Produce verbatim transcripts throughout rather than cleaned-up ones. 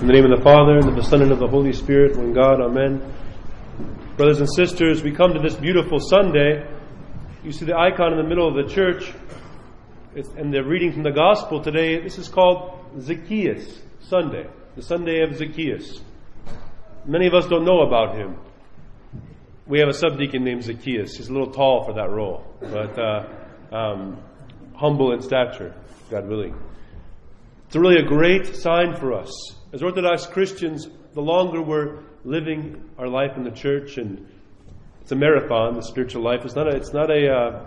In the name of the Father, and of the Son, and of the Holy Spirit, one God, amen. Brothers and sisters, we come to this beautiful Sunday. You see the icon in the middle of the church, it's, and the reading from the Gospel today. This is called Zacchaeus Sunday, the Sunday of Zacchaeus. Many of us don't know about him. We have a subdeacon named Zacchaeus. He's a little tall for that role, but uh, um, humble in stature, God willing. It's really a great sign for us. As Orthodox Christians, the longer we're living our life in the church, and it's a marathon, the spiritual life. It's not a, it's not a, uh,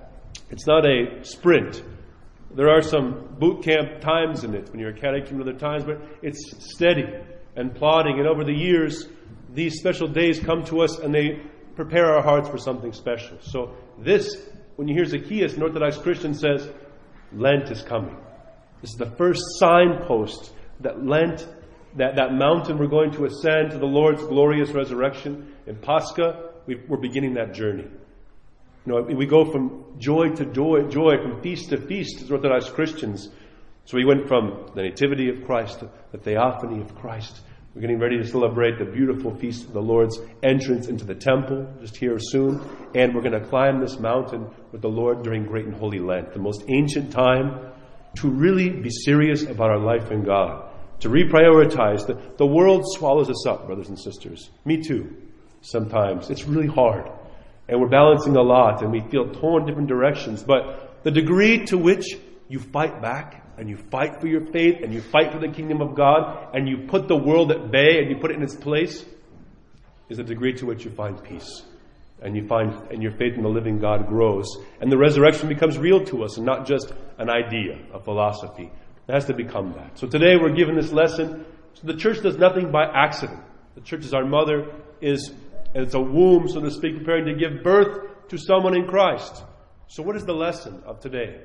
it's not a sprint. There are some boot camp times in it when you're a catechism and other times, but it's steady and plodding. And over the years, these special days come to us and they prepare our hearts for something special. So this, when you hear Zacchaeus, an Orthodox Christian says, Lent is coming. This is the first signpost that Lent, that, that mountain we're going to ascend to the Lord's glorious resurrection. In Pascha, we, we're beginning that journey. You know, we go from joy to joy, joy, from feast to feast as Orthodox Christians. So we went from the Nativity of Christ to the Theophany of Christ. We're getting ready to celebrate the beautiful feast of the Lord's entrance into the temple, just here soon. And we're going to climb this mountain with the Lord during Great and Holy Lent, the most ancient time to really be serious about our life in God. To reprioritize. The, the world swallows us up, brothers and sisters. Me too, sometimes. It's really hard. And we're balancing a lot, and we feel torn in different directions. But the degree to which you fight back, and you fight for your faith, and you fight for the kingdom of God, and you put the world at bay, and you put it in its place, is the degree to which you find peace. And you find, and your faith in the living God grows. And the resurrection becomes real to us, and not just an idea, a philosophy. It has to become that. So today we're given this lesson. So the church does nothing by accident. The church is our mother, is, and it's a womb, so to speak, preparing to give birth to someone in Christ. So what is the lesson of today?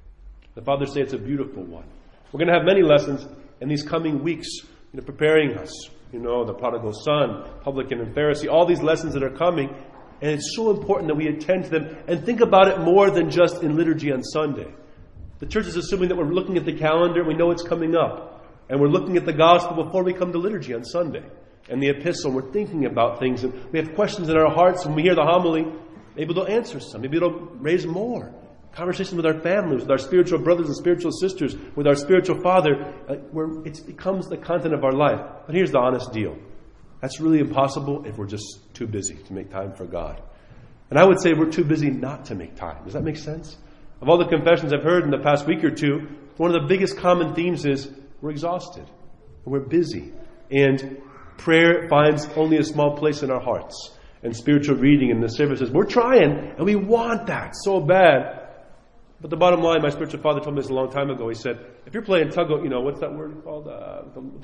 The fathers say it's a beautiful one. We're going to have many lessons in these coming weeks, you know, preparing us. You know, the prodigal son, publican and Pharisee, all these lessons that are coming. And it's so important that we attend to them and think about it more than just in liturgy on Sunday. The church is assuming that we're looking at the calendar, we know it's coming up. And we're looking at the gospel before we come to liturgy on Sunday. And the epistle, we're thinking about things. And we have questions in our hearts. When we hear the homily, maybe it'll answer some. Maybe it'll raise more. Conversations with our families, with our spiritual brothers and spiritual sisters, with our spiritual father, uh, where it becomes the content of our life. But here's the honest deal. That's really impossible if we're just too busy to make time for God. And I would say we're too busy not to make time. Does that make sense? Of all the confessions I've heard in the past week or two, one of the biggest common themes is we're exhausted. We're busy. And prayer finds only a small place in our hearts. And spiritual reading and the services. We're trying, and we want that so bad. But the bottom line, my spiritual father told me this a long time ago. He said, if you're playing tug of, you know, what's that word called? Uh, the, the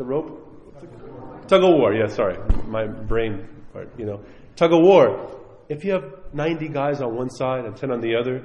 rope? Tug of war. Yeah, sorry. My brain part, you know. Tug of war. If you have ninety guys on one side and ten on the other,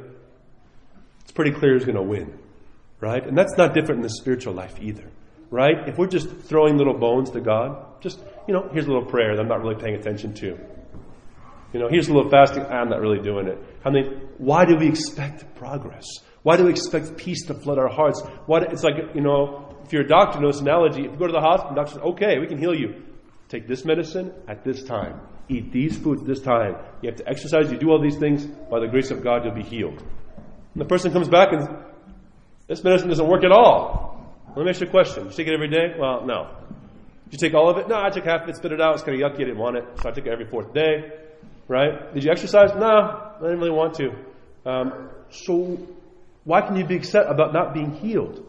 it's pretty clear who's going to win, right? And that's not different in the spiritual life either, right? If we're just throwing little bones to God, just, you know, here's a little prayer that I'm not really paying attention to. You know, here's a little fasting, I'm not really doing it. I mean, why do we expect progress? Why do we expect peace to flood our hearts? Why do, it's like, you know, if you're a doctor, know this analogy. If you go to the hospital, the doctor says, okay, we can heal you. Take this medicine at this time. Eat these foods at this time. You have to exercise, you do all these things. By the grace of God, you'll be healed. And the person comes back and this medicine doesn't work at all. Let me ask you a question. You take it every day? Well, no. Did you take all of it? No, I took half of it, spit it out. It's kind of yucky. I didn't want it. So I took it every fourth day. Right? Did you exercise? No, I didn't really want to. Um, so why can you be upset about not being healed?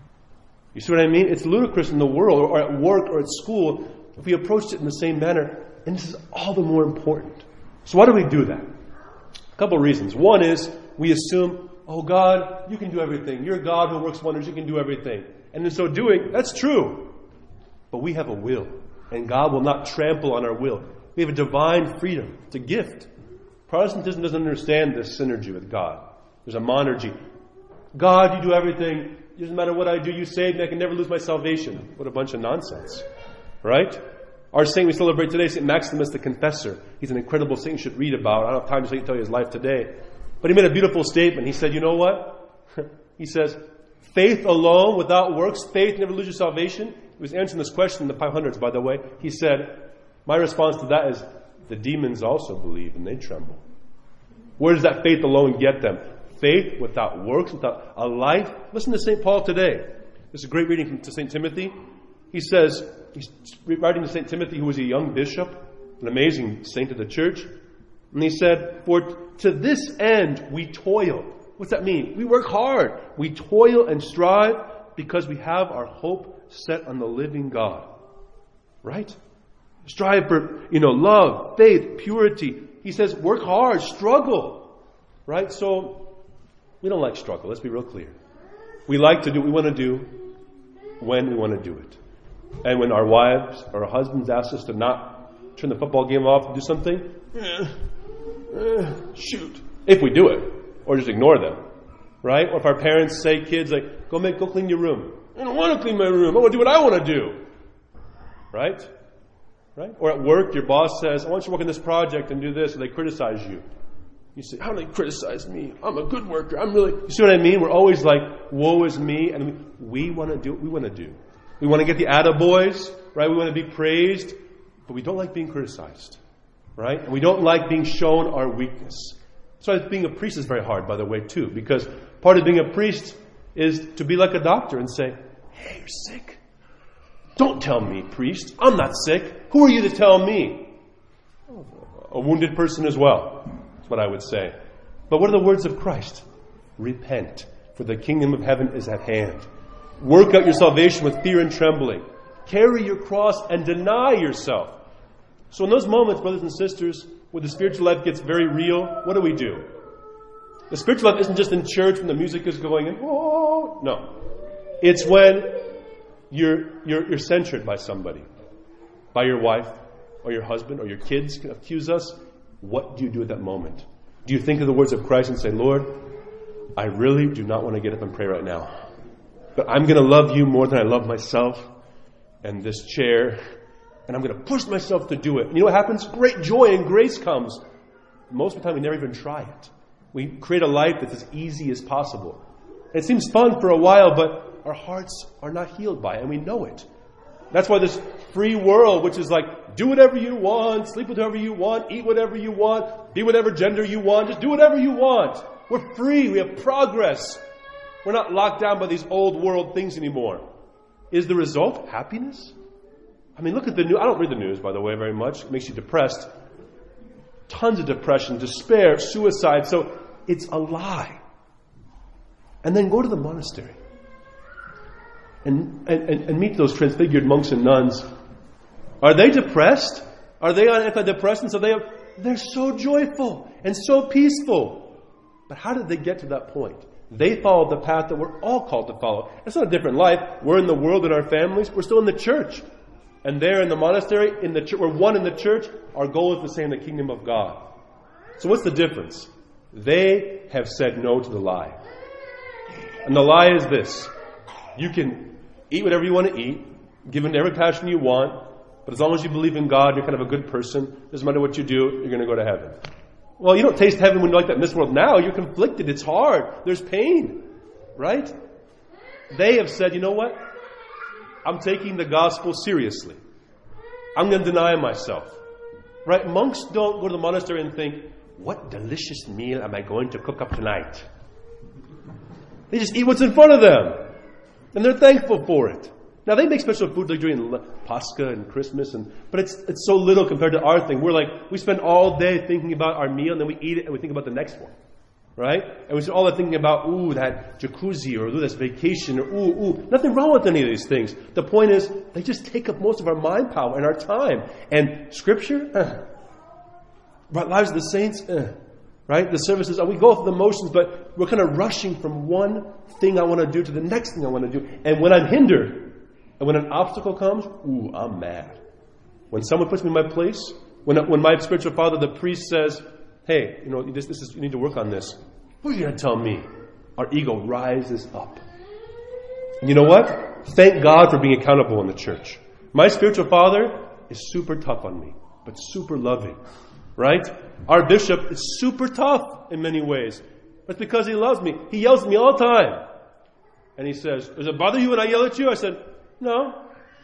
You see what I mean? It's ludicrous in the world or at work or at school if we approached it in the same manner. And this is all the more important. So why do we do that? A couple of reasons. One is we assume, oh God, you can do everything. You're God who works wonders. You can do everything. And in so doing, that's true. But we have a will. And God will not trample on our will. We have a divine freedom. It's a gift. Protestantism doesn't understand this synergy with God. There's a monergy. God, you do everything. It doesn't matter what I do. You save me. I can never lose my salvation. What a bunch of nonsense. Right? Our saint we celebrate today, Saint Maximus the Confessor. He's an incredible saint you should read about. I don't have time to tell you his life today. But he made a beautiful statement. He said, you know what? He says, faith alone without works, faith never loses your salvation, he was answering this question in the five hundreds, by the way. He said, my response to that is, the demons also believe and they tremble. Where does that faith alone get them? Faith without works, without a life. Listen to Saint Paul today. This is a great reading from to Saint Timothy. He says, he's writing to Saint Timothy, who was a young bishop, an amazing saint of the church. And he said, for to this end we toil. What's that mean? We work hard. We toil and strive because we have our hope set on the living God. Right? Strive for, you know, love, faith, purity. He says, work hard, struggle. Right? So, we don't like struggle. Let's be real clear. We like to do what we want to do when we want to do it. And when our wives or our husbands ask us to not turn the football game off and do something, eh, eh, shoot. If we do it. Or just ignore them. Right? Or if our parents say, kids, like, go make, go clean your room. I don't want to clean my room. I want to do what I want to do. Right? Right? Or at work, your boss says, I want you to work on this project and do this, and they criticize you. You say, how do they criticize me? I'm a good worker. I'm really... You see what I mean? We're always like, woe is me. And we, we want to do what we want to do. We want to get the attaboys, right? We want to be praised, but we don't like being criticized. Right? And we don't like being shown our weakness. That's why being a priest is very hard, by the way, too. Because part of being a priest is to be like a doctor and say, hey, you're sick. Don't tell me, priest. I'm not sick. Who are you to tell me? A wounded person as well. That's what I would say. But what are the words of Christ? Repent, for the kingdom of heaven is at hand. Work out your salvation with fear and trembling. Carry your cross and deny yourself. So in those moments, brothers and sisters, where the spiritual life gets very real, what do we do? The spiritual life isn't just in church when the music is going and oh no. It's when you're you're you're censured by somebody. By your wife or your husband or your kids can accuse us. What do you do at that moment? Do you think of the words of Christ and say, Lord, I really do not want to get up and pray right now. But I'm going to love you more than I love myself and this chair. And I'm going to push myself to do it. And you know what happens? Great joy and grace comes. Most of the time we never even try it. We create a life that's as easy as possible. And it seems fun for a while, but our hearts are not healed by it, and we know it. That's why this free world, which is like, do whatever you want, sleep with whoever you want, eat whatever you want, be whatever gender you want, just do whatever you want. We're free, we have progress. We're not locked down by these old world things anymore. Is the result happiness? I mean, look at the news. I don't read the news, by the way, very much. It makes you depressed. Tons of depression, despair, suicide. So it's a lie. And then go to the monastery and, and, and meet those transfigured monks and nuns. Are they depressed? Are they on antidepressants? Are they? They're so joyful and so peaceful. But how did they get to that point? They followed the path that we're all called to follow. It's not a different life. We're in the world in our families. We're still in the church. And there in the monastery, in the church, we're one in the church. Our goal is the same, the kingdom of God. So what's the difference? They have said no to the lie. And the lie is this. You can eat whatever you want to eat, give into every passion you want, but as long as you believe in God, you're kind of a good person. Doesn't matter what you do, you're going to go to heaven. Well, you don't taste heaven when you're like that in this world now. You're conflicted. It's hard. There's pain. Right? They have said, you know what? I'm taking the gospel seriously. I'm going to deny myself. Right? Monks don't go to the monastery and think, what delicious meal am I going to cook up tonight? They just eat what's in front of them. And they're thankful for it. Now they make special food like during Pascha and Christmas, and but it's it's so little compared to our thing. We're like, we spend all day thinking about our meal and then we eat it and we think about the next one. Right? And we spend all day thinking about, ooh, that jacuzzi, or ooh, this vacation, or ooh, ooh. Nothing wrong with any of these things. The point is, they just take up most of our mind power and our time. And Scripture, uh, about lives of the saints, uh, right? The services, uh, we go through the motions, but we're kind of rushing from one thing I want to do to the next thing I want to do. And when I'm hindered, and when an obstacle comes, ooh, I'm mad. When someone puts me in my place, when when my spiritual father, the priest, says, hey, you know, this, this is, you need to work on this. What are you going to tell me? Our ego rises up. And you know what? Thank God for being accountable in the church. My spiritual father is super tough on me, but super loving. Right? Our bishop is super tough in many ways. That's because he loves me. He yells at me all the time. And he says, does it bother you when I yell at you? I said, no.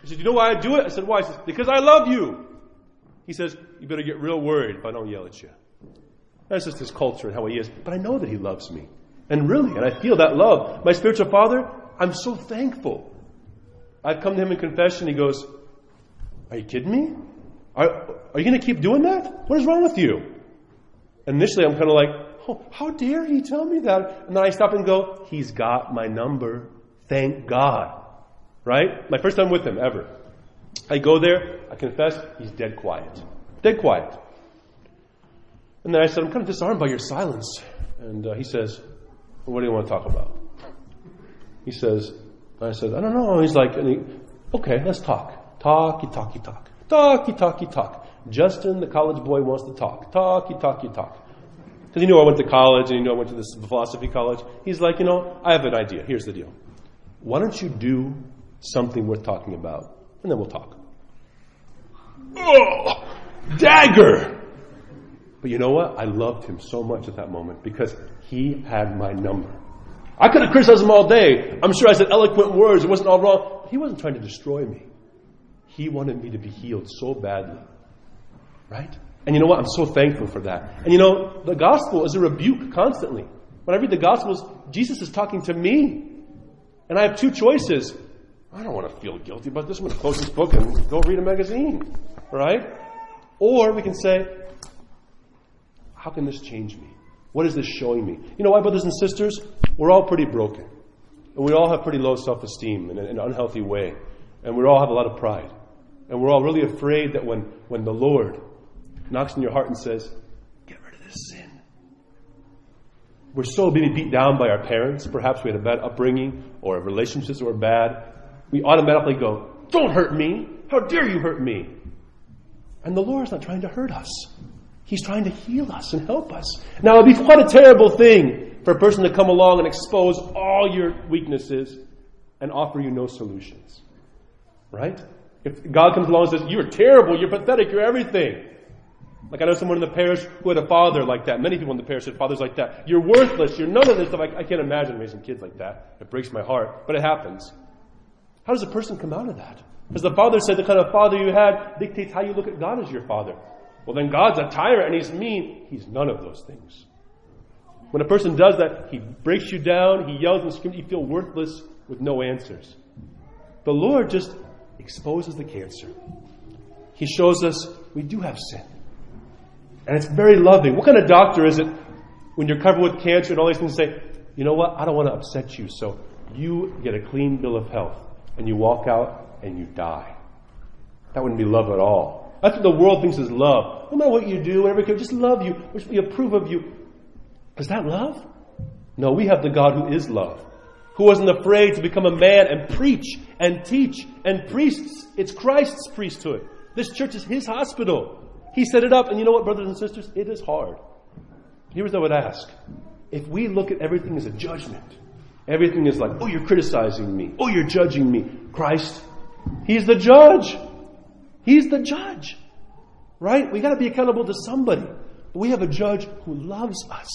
He said, you know why I do it? I said, why? He says, because I love you. He says, you better get real worried if I don't yell at you. That's just his culture and how he is. But I know that he loves me. And really, and I feel that love. My spiritual father, I'm so thankful. I've come to him in confession. He goes, are you kidding me? Are, are you going to keep doing that? What is wrong with you? Initially, I'm kind of like, oh, how dare he tell me that? And then I stop and go, he's got my number. Thank God. Right? My first time with him ever. I go there, I confess, he's dead quiet. Dead quiet. And then I said, I'm kind of disarmed by your silence. And uh, he says, well, what do you want to talk about? He says, I said, I don't know. He's like, and he, okay, let's talk. Talky, talky, talk. Talky, talky, talk. Justin, the college boy, wants to talk. Talky, talky, talk. Because you know I went to college and you know I went to this philosophy college. He's like, you know, I have an idea. Here's the deal. Why don't you do something worth talking about? And then we'll talk. Oh, dagger! But you know what? I loved him so much at that moment because he had my number. I could have criticized him all day. I'm sure I said eloquent words. It wasn't all wrong. He wasn't trying to destroy me. He wanted me to be healed so badly. Right? And you know what? I'm so thankful for that. And you know, the gospel is a rebuke constantly. When I read the gospels, Jesus is talking to me. And I have two choices. I don't want to feel guilty about this. I'm going to close this book and go read a magazine. Right? Or we can say, how can this change me? What is this showing me? You know why, brothers and sisters? We're all pretty broken. And we all have pretty low self-esteem in an unhealthy way. And we all have a lot of pride. And we're all really afraid that when, when the Lord knocks on your heart and says, get rid of this sin. We're so being beat down by our parents. Perhaps we had a bad upbringing or relationships that were bad. We automatically go, don't hurt me. How dare you hurt me? And the Lord is not trying to hurt us. He's trying to heal us and help us. Now, it would be quite a terrible thing for a person to come along and expose all your weaknesses and offer you no solutions. Right? If God comes along and says, you're terrible, you're pathetic, you're everything. Like I know someone in the parish who had a father like that. Many people in the parish had fathers like that. You're worthless, you're none of this stuff. I, I can't imagine raising kids like that. It breaks my heart, but it happens. How does a person come out of that? As the father said, the kind of father you had dictates how you look at God as your father. Well, then God's a tyrant and he's mean. He's none of those things. When a person does that, he breaks you down, he yells and screams, you feel worthless with no answers. The Lord just exposes the cancer. He shows us we do have sin. And it's very loving. What kind of doctor is it when you're covered with cancer and all these things say, you know what, I don't want to upset you, so you get a clean bill of health and you walk out and you die. That wouldn't be love at all. That's what the world thinks is love. No matter what you do, whatever you do, just love you. We approve of you. Is that love? No, we have the God who is love, who wasn't afraid to become a man and preach and teach and priests. It's Christ's priesthood. This church is his hospital. He set it up. And you know what, brothers and sisters? It is hard. Here's what I would ask. If we look at everything as a judgment, everything is like, oh, you're criticizing me. Oh, you're judging me. Christ, he's the judge. He's the judge. Right? We got to be accountable to somebody. We have a judge who loves us.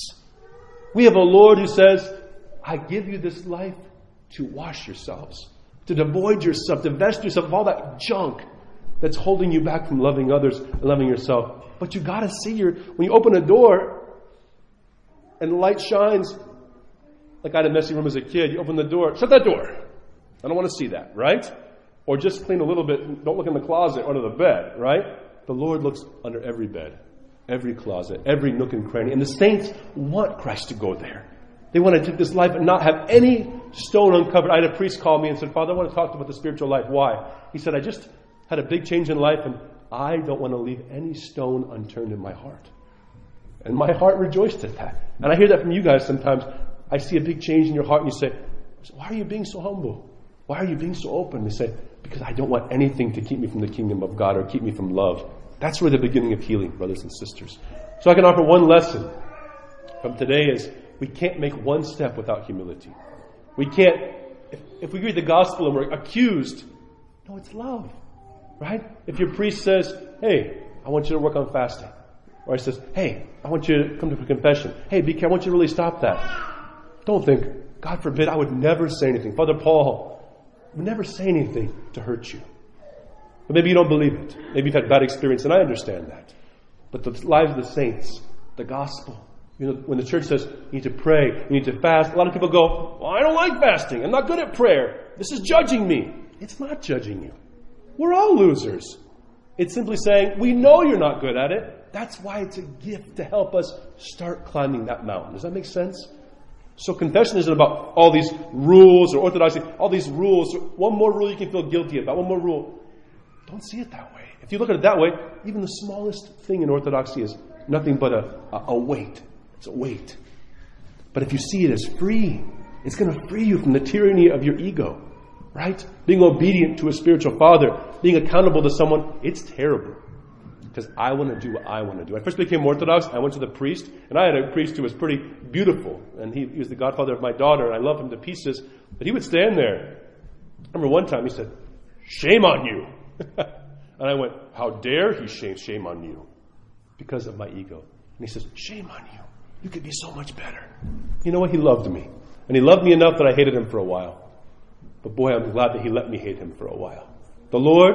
We have a Lord who says, I give you this life to wash yourselves, to devoid yourself, to vest yourself of all that junk that's holding you back from loving others and loving yourself. But you got to see your, when you open a door and the light shines, like I had a messy room as a kid, you open the door, shut that door. I don't want to see that, right? Or just clean a little bit, don't look in the closet or under the bed, right? The Lord looks under every bed, every closet, every nook and cranny. And the saints want Christ to go there. They want to take this life and not have any stone uncovered. I had a priest call me and said, Father, I want to talk about the spiritual life. Why? He said, I just had a big change in life and I don't want to leave any stone unturned in my heart. And my heart rejoiced at that. And I hear that from you guys sometimes. I see a big change in your heart and you say, why are you being so humble? Why are you being so open? They say, because I don't want anything to keep me from the kingdom of God or keep me from love. That's where the beginning of healing, brothers and sisters. So I can offer one lesson from today is we can't make one step without humility. We can't, if, if we read the gospel and we're accused, no, it's love, right? If your priest says, hey, I want you to work on fasting. Or he says, hey, I want you to come to confession. Hey, B K, I want you to really stop that. Don't think, God forbid, I would never say anything. Father Paul would never say anything to hurt you. But maybe you don't believe it. Maybe you've had bad experience, and I understand that. But the lives of the saints, the gospel, you know, when the church says you need to pray, you need to fast, a lot of people go, well, I don't like fasting. I'm not good at prayer. This is judging me. It's not judging you. We're all losers. It's simply saying, we know you're not good at it. That's why it's a gift to help us start climbing that mountain. Does that make sense? So confession isn't about all these rules or orthodoxy, all these rules. One more rule you can feel guilty about, one more rule. Don't see it that way. If you look at it that way, even the smallest thing in orthodoxy is nothing but a, a, a weight. It's a weight. But if you see it as free, it's going to free you from the tyranny of your ego. Right? Being obedient to a spiritual father, being accountable to someone, it's terrible. Because I want to do what I want to do. When I first became Orthodox, I went to the priest, and I had a priest who was pretty beautiful. And he, he was the godfather of my daughter, and I loved him to pieces. But he would stand there. I remember one time he said, shame on you. And I went, how dare he shame, shame on you? Because of my ego. And he says, shame on you. You could be so much better. You know what? He loved me. And he loved me enough that I hated him for a while. But boy, I'm glad that he let me hate him for a while. The Lord,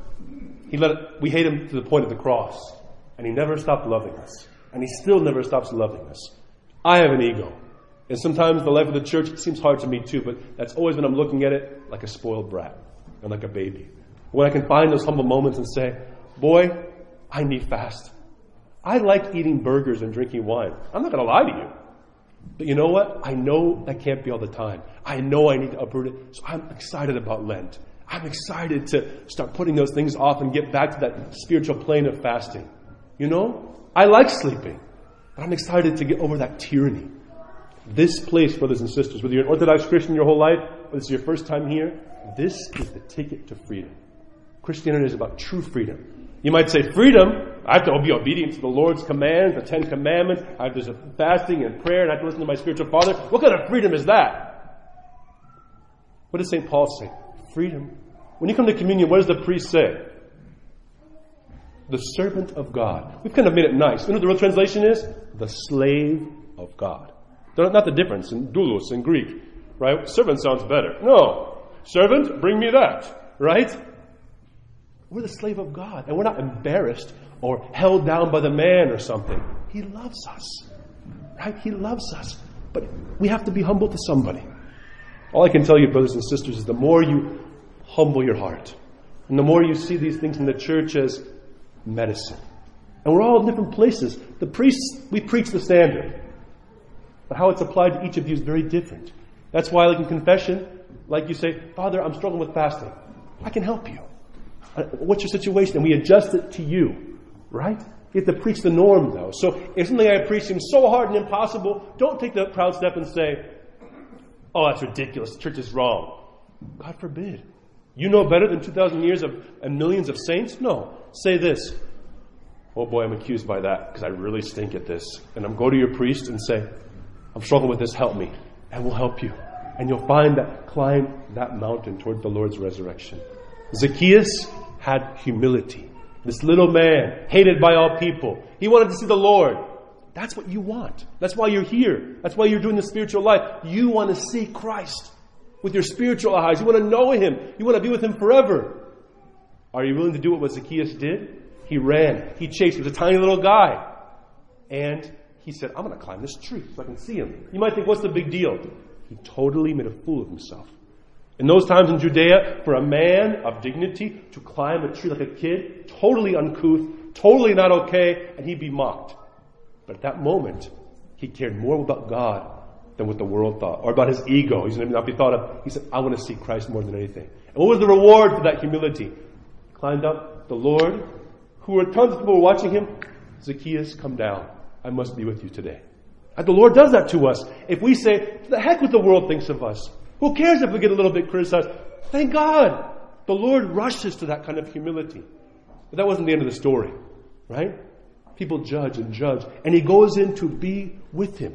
he let we hate him to the point of the cross. And he never stopped loving us. And he still never stops loving us. I have an ego. And sometimes the life of the church seems hard to me too, but that's always when I'm looking at it like a spoiled brat and like a baby. When I can find those humble moments and say, boy, I need fast. I like eating burgers and drinking wine. I'm not going to lie to you. But you know what? I know that can't be all the time. I know I need to uproot it. So I'm excited about Lent. I'm excited to start putting those things off and get back to that spiritual plane of fasting. You know? I like sleeping. But I'm excited to get over that tyranny. This place, brothers and sisters, whether you're an Orthodox Christian your whole life, whether it's your first time here, this is the ticket to freedom. Christianity is about true freedom. You might say, freedom? I have to be obedient to the Lord's commands, the Ten Commandments. I have to do fasting and prayer, and I have to listen to my spiritual father. What kind of freedom is that? What does Saint Paul say? Freedom. When you come to communion, what does the priest say? The servant of God. We've kind of made it nice. You know what the real translation is? The slave of God. Not the difference in doulos in Greek, right? Servant sounds better. No. Servant, bring me that, right? We're the slave of God, and we're not embarrassed or held down by the man or something. He loves us, right? He loves us, but we have to be humble to somebody. All I can tell you, brothers and sisters, is the more you humble your heart, and the more you see these things in the church as medicine. And we're all in different places. The priests, we preach the standard, but how it's applied to each of you is very different. That's why, like in confession, like you say, Father, I'm struggling with fasting. I can help you. What's your situation? And we adjust it to you, right? You have to preach the norm, though. So if something I preach seems so hard and impossible, don't take the proud step and say, oh, that's ridiculous. The church is wrong. God forbid. You know better than two thousand years of and millions of saints? No. Say this. Oh boy, I'm accused by that because I really stink at this. And I'm go to your priest and say, I'm struggling with this, help me. And we'll help you. And you'll find that climb that mountain toward the Lord's resurrection. Zacchaeus had humility. This little man, hated by all people. He wanted to see the Lord. That's what you want. That's why you're here. That's why you're doing the spiritual life. You want to see Christ with your spiritual eyes. You want to know Him. You want to be with Him forever. Are you willing to do what Zacchaeus did? He ran. He chased. He was a tiny little guy. And he said, I'm going to climb this tree so I can see Him. You might think, what's the big deal? He totally made a fool of himself. In those times in Judea, for a man of dignity to climb a tree like a kid, totally uncouth, totally not okay, and he'd be mocked. But at that moment, he cared more about God than what the world thought, or about his ego. He's going to not be thought of. He said, I want to see Christ more than anything. And what was the reward for that humility? He climbed up. The Lord, who were tons of people were watching him, Zacchaeus, come down. I must be with you today. And the Lord does that to us. If we say, the heck what the world thinks of us. Who cares if we get a little bit criticized? Thank God. The Lord rushes to that kind of humility. But that wasn't the end of the story, right? People judge and judge. And he goes in to be with him.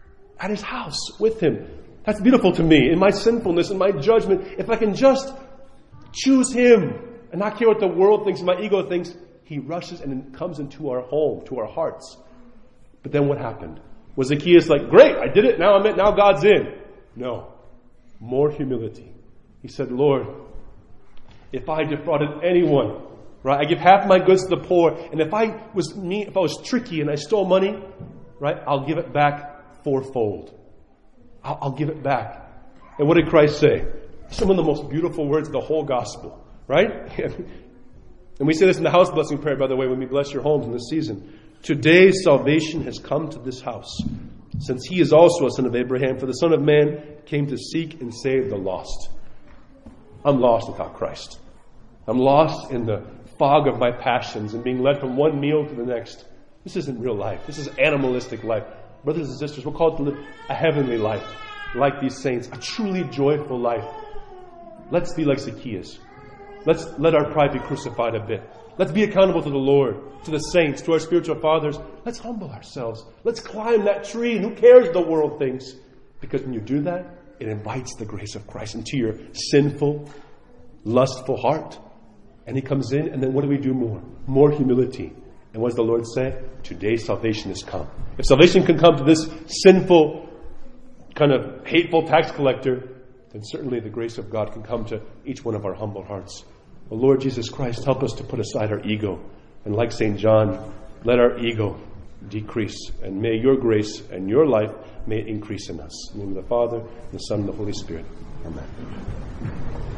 At his house, with him. That's beautiful to me. In my sinfulness, in my judgment, if I can just choose him and not care what the world thinks and my ego thinks, he rushes and comes into our home, to our hearts. But then what happened? Was Zacchaeus like, great, I did it, now I'm in, now God's in? No. More humility. He said, Lord, if I defrauded anyone, right? I give half my goods to the poor, and if I was me, if I was tricky and I stole money, right? I'll give it back fourfold. I'll, I'll give it back. And what did Christ say? Some of the most beautiful words of the whole gospel, right? And we say this in the house blessing prayer, by the way, when we bless your homes in this season. Today salvation has come to this house, since he is also a son of Abraham, for the Son of Man came to seek and save the lost. I'm lost without Christ. I'm lost in the fog of my passions and being led from one meal to the next. This isn't real life. This is animalistic life. Brothers and sisters, we're called to live a heavenly life, like these saints, a truly joyful life. Let's be like Zacchaeus. Let's let our pride be crucified a bit. Let's be accountable to the Lord, to the saints, to our spiritual fathers. Let's humble ourselves. Let's climb that tree. And who cares what the world thinks? Because when you do that, it invites the grace of Christ into your sinful, lustful heart. And he comes in, and then what do we do more? More humility. And what does the Lord say? Today salvation has come. If salvation can come to this sinful, kind of hateful tax collector, then certainly the grace of God can come to each one of our humble hearts. Oh, Lord Jesus Christ, help us to put aside our ego. And like Saint John, let our ego decrease. And may your grace and your life, may it increase in us. In the name of the Father, and the Son, and the Holy Spirit. Amen.